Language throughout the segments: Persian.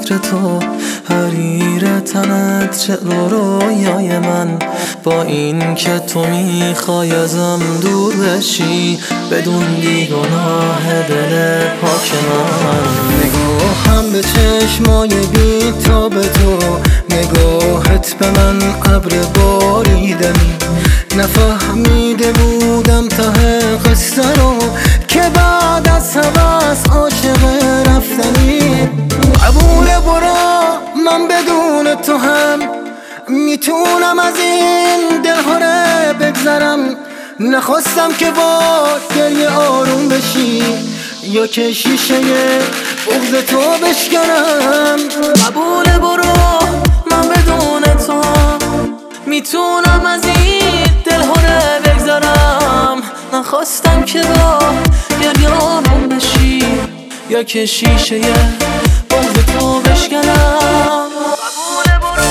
عطر تو، حریر تنت، شعر و رویای من. با این که تو میخوای ازم دور بشی، بدون بیگناه دل پاک من. نگاهم به چشمای بی تاب تو، نگاهت به من ابر باریدنی. نفهمیده بودم ته قصه رو، که بعد از هوس عاشق رفتنی. قبول برو، من بدون تو هم میتونم از این دلهره بگذرم. نخواستم که با گریه آروم بشی، یا که شیشه بغض تو بشکنم. قبول برو، من بدون تو میتونم از این دلهره بگذرم. نخواستم که با گریه آروم بشی، یا که شیشه بغض تو بشکنم. قبول برو.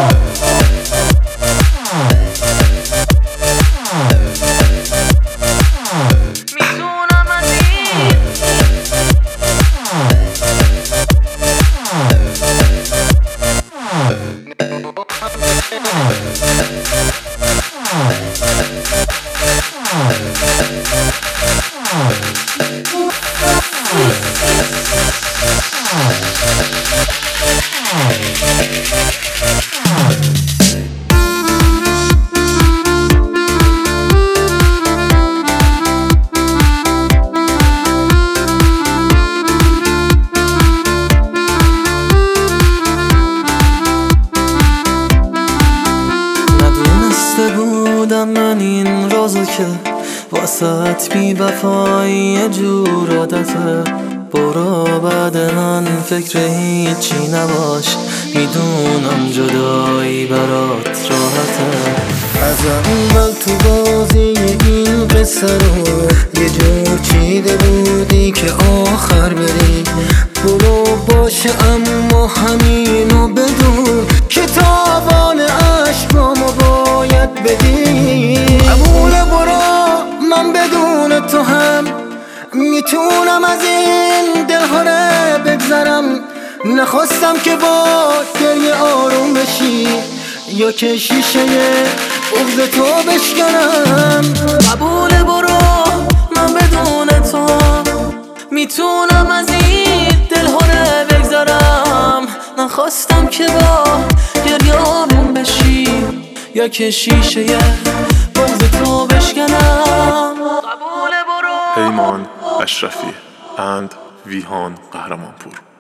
بودم من این رازو که واسط بی وفایی یه جور عادته. برو بعد من فکر هیچی نباش، میدونم جدایی برات راحته. از اول تو بازی این قصه رو یه جور چیده بودی که آخر بری. برو باشه اما همینو بدون که تاوان عشقامو باید بدی. قبول برو، من بدون تو هم میتونم از این دلهره بگذرم. نخواستم که با گریه آروم بشی، یا که شیشه بغض تو بشکنم. قبول برو، من بدون تو میتونم از این دلهره بگذرم. نخواستم که با گریه آروم بشی، یا که شیشه بغض تو بشکنم. قبول برو. پیمان اشرفی اند ویهان قهرمانپور.